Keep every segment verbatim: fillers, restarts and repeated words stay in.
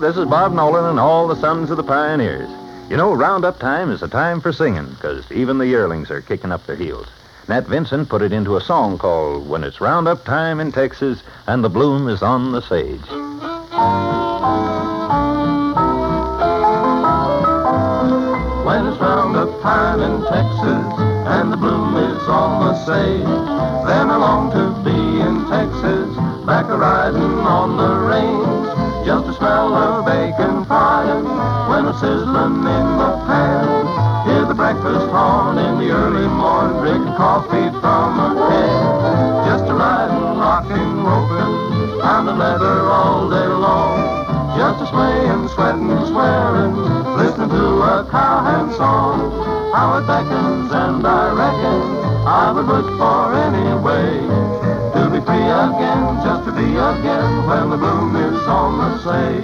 this is Bob Nolan and all the sons of the pioneers. You know, roundup time is a time for singing, because even the yearlings are kicking up their heels. Nat Vincent put it into a song called When It's Roundup Time in Texas and the Bloom is on the Sage. When it's roundup time in Texas and the bloom is on the sage, then I long to be in Texas, back a riding on the range, just to smell the bacon frying when it's sizzling in the pan. Hear the breakfast horn in the early morning, drinking coffee from a can, just a riding, rocking, roping, pounding leather all day long. Just a swaying, sweating, swearing, listening to a cowhand song. How it beckons and I reckon I would look for any way to be free again, just to be again when the bloom is on the sage.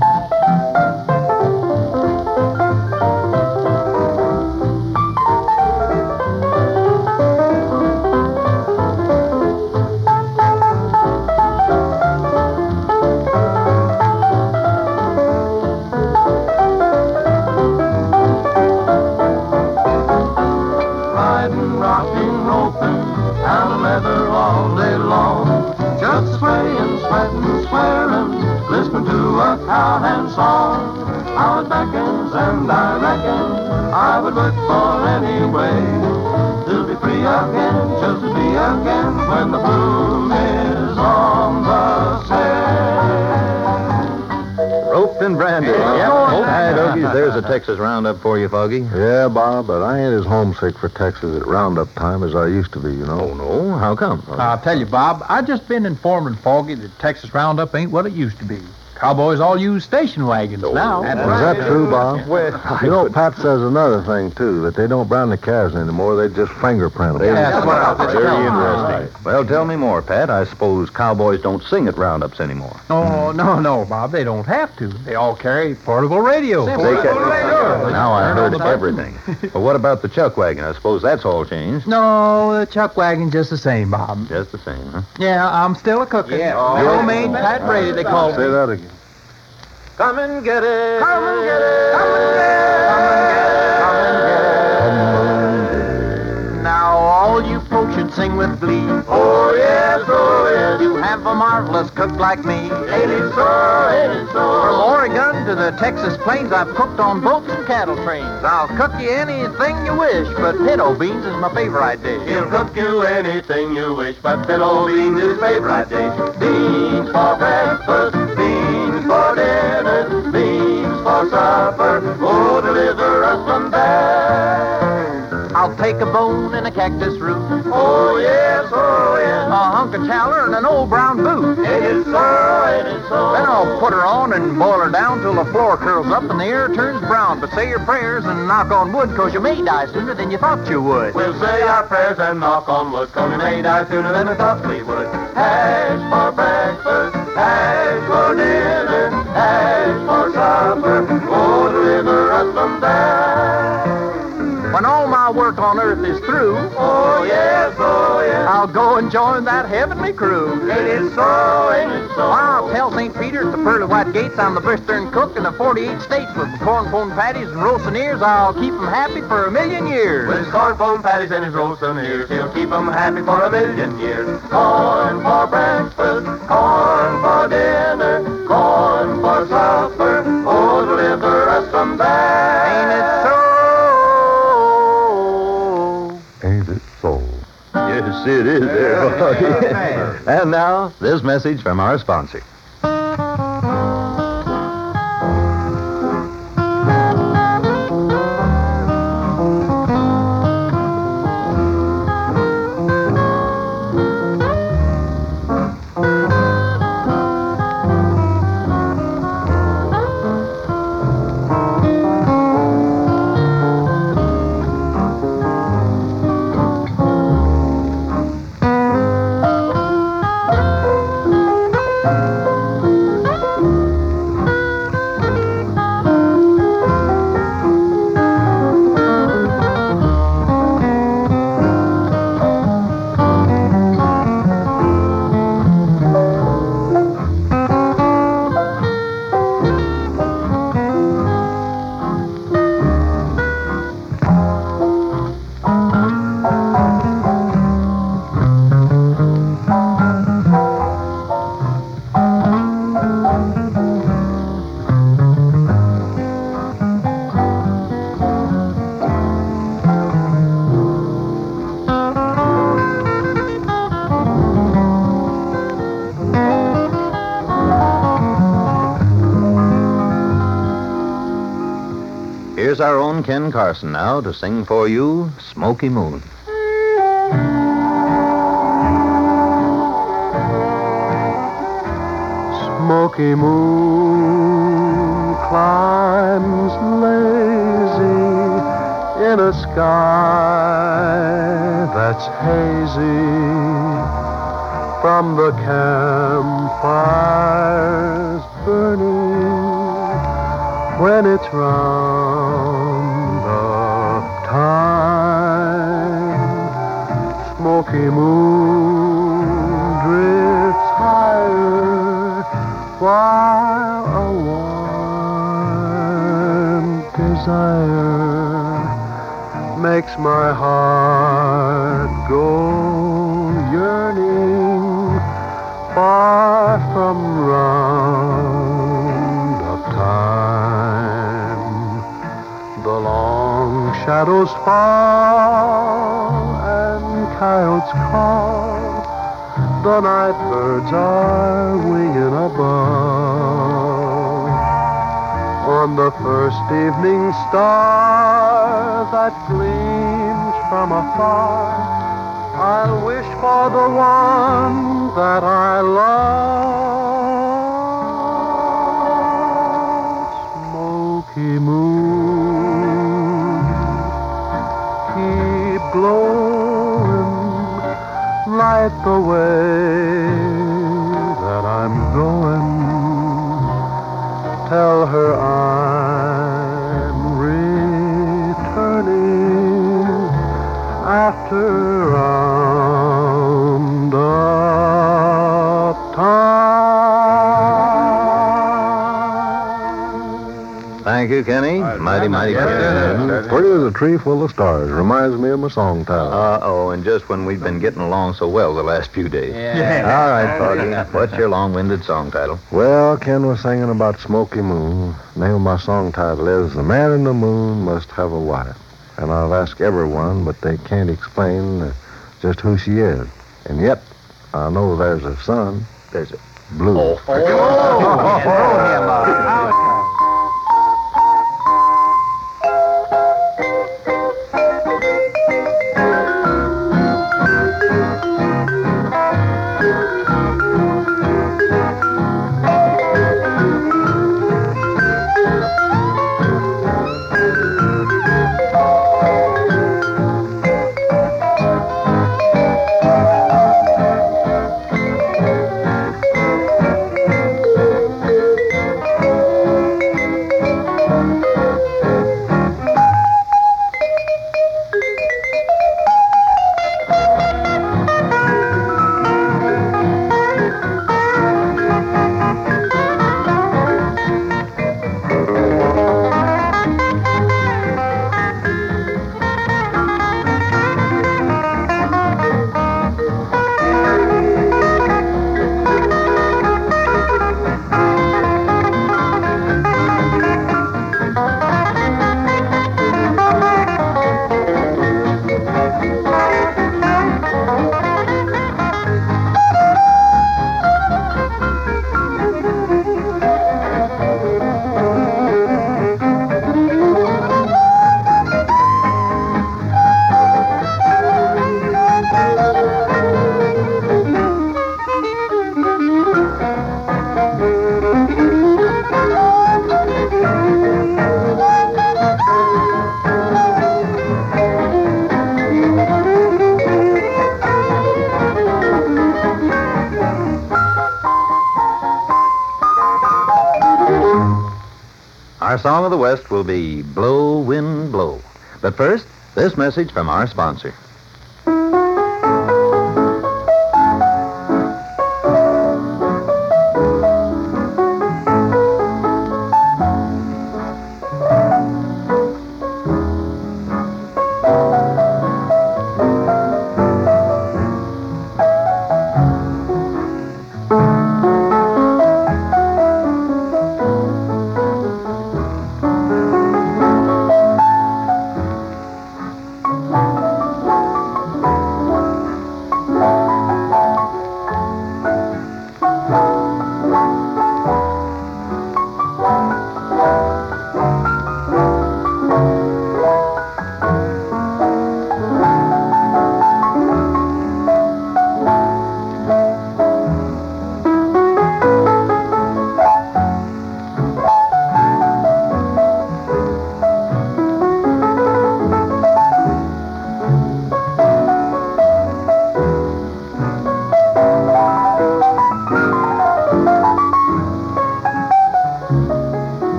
Listening to a cowhand song, how it beckons and I reckon I would look for any way to be free again, just to be again when the bloom is on the sage. Roped and branded. Yep. All right, Ogies, there's a Texas roundup for you, Foggy. Yeah, Bob, but I ain't as homesick for Texas at roundup time as I used to be, you know. Oh, no? How come? I'll tell you, Bob, I just been informing Foggy that Texas Roundup ain't what it used to be. Cowboys all use station wagons now. Is that true, Bob? Well, you know, Pat says another thing, too, that they don't brand the calves anymore. They just fingerprint them. Yeah, that's what I was Very interesting. Well, tell me more, Pat. I suppose cowboys don't sing at roundups anymore. No, no, no, Bob. They don't have to. They all carry portable radios. They can... Now I heard of everything. But what about the chuck wagon? I suppose that's all changed. No, the chuck wagon's just the same, Bob. Just the same, huh? Yeah, I'm still a cooking. Yeah. The old maid Pat Brady, they call Say me. that again. Come and get it. Come and get it. Come and get it. Now all you folks should sing with glee. Oh yes, oh yes. You have a marvelous cook like me. Ain't it so, ain't it so? From Oregon to the Texas plains, I've cooked on boats and cattle trains. I'll cook you anything you wish, but pinto beans is my favorite dish. He'll cook you anything you wish, but pinto beans is favorite dish. Beans for breakfast, beans for dinner, beans for supper. Oh, deliver us some there. I'll take a bone and a cactus root, Oh yes, oh yes. a hunk of chowder and an old brown boot. Ain't it so, ain't it so? Then I'll put her on and boil her down till the floor curls up and the air turns brown. But say your prayers and knock on wood, 'cause you may die sooner than you thought you would. We'll say our prayers and knock on wood, 'cause we may die sooner than we thought we would. Hash for breakfast, hash for dinner, hash for supper. Oh, deliver us some there. When all my work on earth is through, Oh yes, oh yes. I'll go and join that heavenly crew. Ain't it so, ain't it so? I'll tell Saint Peter at the pearly white gates I'm the Western cook in the forty-eight states with corn pone patties and roasting ears. I'll keep 'em happy for a million years. With his corn pone patties and his roasting ears, he'll keep 'em happy for a million years. Corn for breakfast, corn for dinner, corn for supper. Oh, deliver us from there. Ain't it so? Ain't it so? Yes, it is there, Foggy. And now, this message from our sponsor. Here's our own Ken Carson now to sing for you Smoky Moon. Smoky moon climbs lazy in a sky that's hazy from the campfires burning when it's round up time. Smoky moon drifts higher while a warm desire makes my heart go yearning far from round up time. The long shadows fall and coyotes call. The night birds are winging above. On the first evening star that gleams from afar, I'll wish for the one that I love. Smoky moon, keep glowing, light the way that I'm going. Tell her I'm returning after round up time. Thank you, Kenny. Mighty, mighty good. Pretty as a tree full of stars. Reminds me of my song title. Uh-oh, and just when we've been getting along so well the last few days. Yeah. All right, Foggy. What's your long-winded song title? Well, Ken was singing about Smoky Moon. The name of my song title is The Man in the Moon Must Have a Wife. And I've asked everyone, but they can't explain uh, just who she is. And yet, I know there's a son. There's a... Blue. Oh, Oh, him up. Our song of the West will be Blow, Wind, Blow. But first, this message from our sponsor.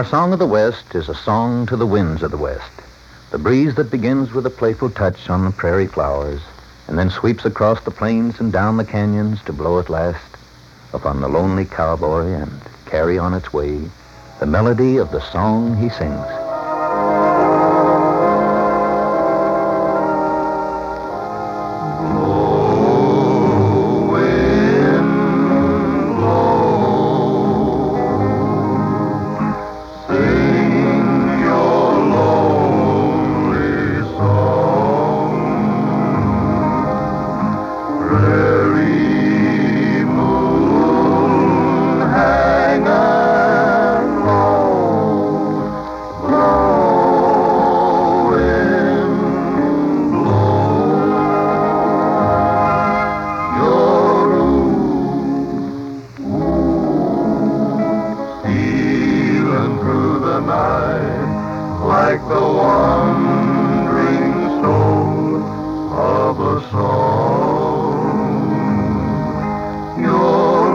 Our Song of the West is a song to the winds of the West. The breeze that begins with a playful touch on the prairie flowers and then sweeps across the plains and down the canyons to blow at last upon the lonely cowboy and carry on its way the melody of the song he sings. Like the wandering soul of a song, your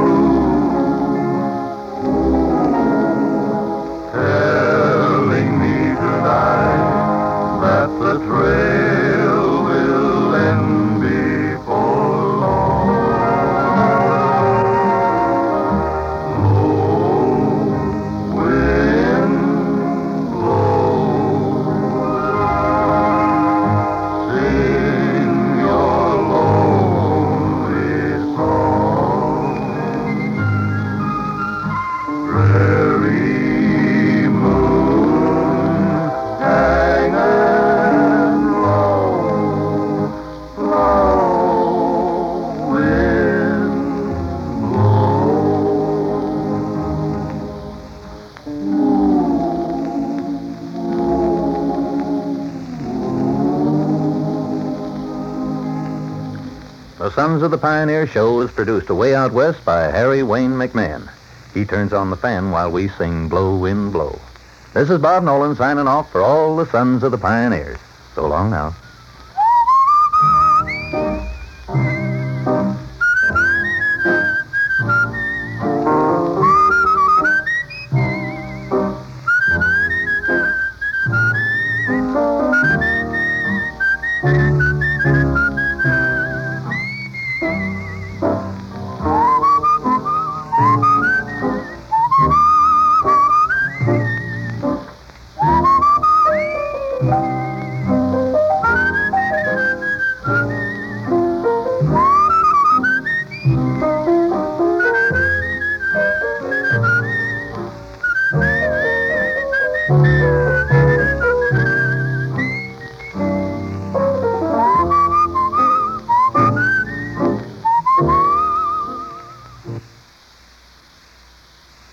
room telling me tonight that the trail will end before long. Low wind The Sons of the Pioneer Show is produced away out west by Harry Wayne McMahon. He turns on the fan while we sing Blow, Wind, Blow. This is Bob Nolan signing off for all the Sons of the Pioneers. So long now.